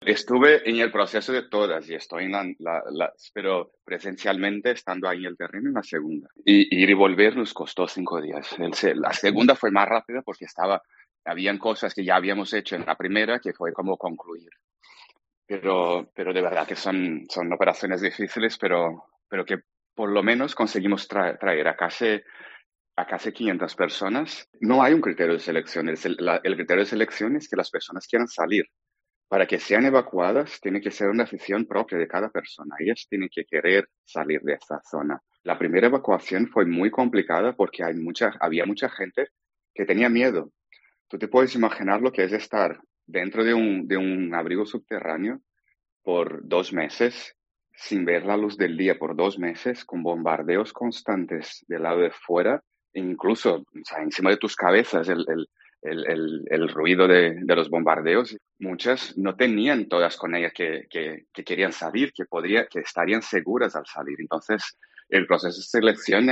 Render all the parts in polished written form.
Estuve en el proceso de todas y estoy en pero presencialmente estando ahí en el terreno en la segunda. Y ir y volver nos costó 5 días. La segunda fue más rápida porque habían cosas que ya habíamos hecho en la primera que fue como concluir. Pero de verdad que son operaciones difíciles, pero que por lo menos conseguimos traer a casi 500 personas. No hay un criterio de selección. El criterio de selección es que las personas quieran salir. Para que sean evacuadas, tiene que ser una decisión propia de cada persona. Ellas tienen que querer salir de esa zona. La primera evacuación fue muy complicada porque había mucha gente que tenía miedo. Tú te puedes imaginar lo que es estar dentro de un abrigo subterráneo por 2 meses, sin ver la luz del día por 2 meses, con bombardeos constantes del lado de fuera, e incluso, o sea, encima de tus cabezas, el ruido de los bombardeos. Muchas no tenían todas con ellas que querían salir, que estarían seguras al salir. Entonces, el proceso de selección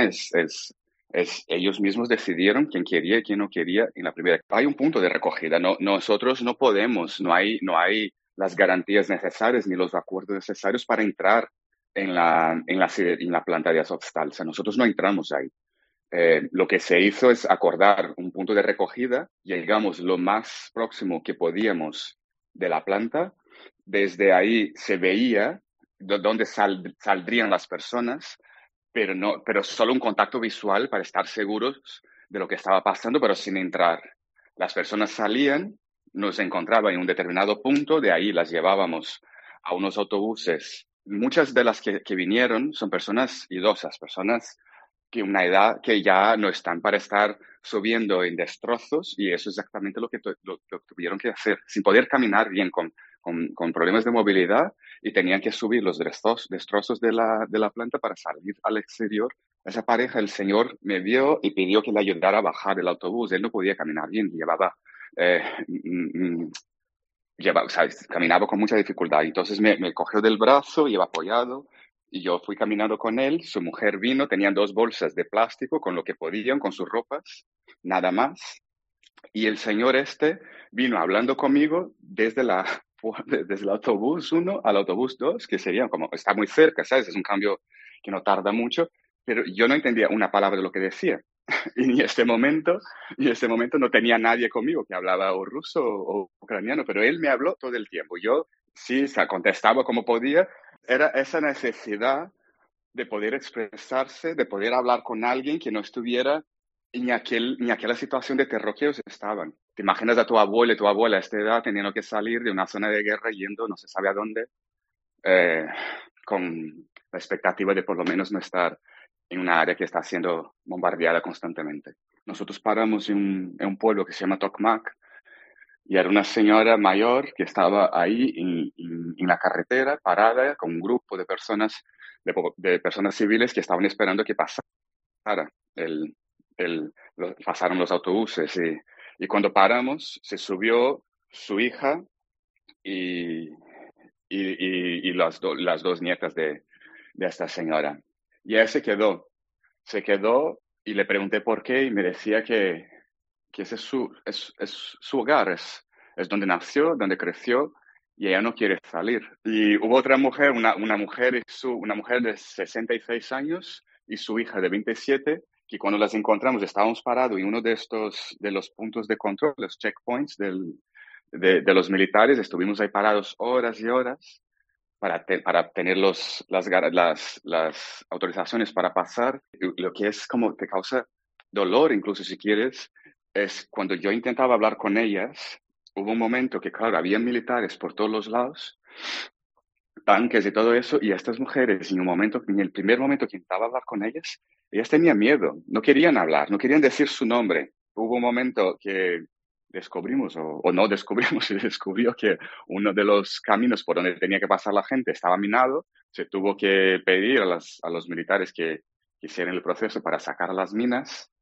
es ellos mismos decidieron quién quería y quién no quería en la primera. Hay un punto de recogida. No, nosotros no podemos, no hay las garantías necesarias ni los acuerdos necesarios para entrar en la planta de Azovstal. O sea, nosotros no entramos ahí. Lo que se hizo es acordar un punto de recogida, llegamos lo más próximo que podíamos de la planta, desde ahí se veía dónde saldrían las personas, pero solo un contacto visual para estar seguros de lo que estaba pasando, pero sin entrar. Las personas salían, nos encontraban en un determinado punto, de ahí las llevábamos a unos autobuses. Muchas de las que vinieron son personas idosas, personas que una edad que ya no están para estar subiendo en destrozos, y eso es exactamente lo que tuvieron que hacer, sin poder caminar bien, con problemas de movilidad, y tenían que subir los destrozos de la planta para salir al exterior. Esa pareja, el señor me vio y pidió que le ayudara a bajar el autobús. Él no podía caminar bien, eh, mm, mm, o sea, caminaba con mucha dificultad. Entonces me cogió del brazo, iba apoyado, y yo fui caminando con él. Su mujer vino, tenían 2 bolsas de plástico con lo que podían, con sus ropas, nada más. Y el señor este vino hablando conmigo desde el autobús 1 al autobús 2, que sería como, está muy cerca, ¿sabes? Es un cambio que no tarda mucho, pero yo no entendía una palabra de lo que decía. Y en este momento no tenía nadie conmigo que hablaba o ruso o ucraniano, pero él me habló todo el tiempo. Yo sí, o sea, contestaba como podía. Era esa necesidad de poder expresarse, de poder hablar con alguien que no estuviera ni aquella situación de terror que ellos estaban. ¿Te imaginas a tu abuelo y tu abuela a esta edad teniendo que salir de una zona de guerra yendo no se sabe a dónde, eh, con la expectativa de por lo menos no estar en una área que está siendo bombardeada constantemente? Nosotros paramos en un pueblo que se llama Tokmak, y era una señora mayor que estaba ahí en la carretera, parada, con un grupo de personas, de personas civiles que estaban esperando que pasara el, pasaron los autobuses. Y cuando paramos, se subió su hija y, y las dos nietas de esta señora. Y él se quedó, y le pregunté por qué, y me decía que ese es su hogar, es donde nació, donde creció, y ella no quiere salir. Y hubo otra mujer, una mujer de 66 años y su hija de 27, que cuando las encontramos estábamos parados en uno de los puntos de control, los checkpoints de los militares. Estuvimos ahí parados horas y horas para tener las autorizaciones para pasar. Lo que es como te causa dolor, incluso si quieres, es cuando yo intentaba hablar con ellas. Hubo un momento que, claro, había militares por todos los lados, tanques y todo eso, y estas mujeres, en el primer momento que intentaba hablar con ellas tenían miedo, no querían hablar, no querían decir su nombre. Hubo un momento que descubrimos, o no descubrimos, se descubrió que uno de los caminos por donde tenía que pasar la gente estaba minado. Se tuvo que pedir a los militares que hicieran el proceso para sacar las minas,